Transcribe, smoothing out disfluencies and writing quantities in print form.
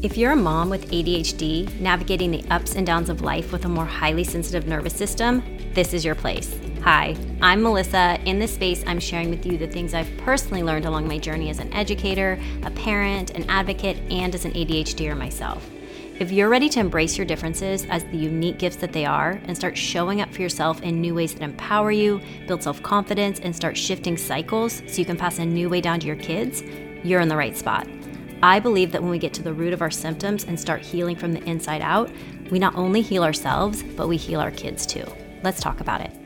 If you're a mom with ADHD navigating the ups and downs of life with a more highly sensitive nervous system, this is your place. Hi, I'm Melissa. In this space, I'm sharing with you the things I've personally learned along my journey as an educator, a parent, an advocate, and as an ADHDer myself. If you're ready to embrace your differences as the unique gifts that they are and start showing up for yourself in new ways that empower you, build self-confidence, and start shifting cycles so you can pass a new way down to your kids, you're in the right spot. I believe that when we get to the root of our symptoms and start healing from the inside out, we not only heal ourselves, but we heal our kids too. Let's talk about it.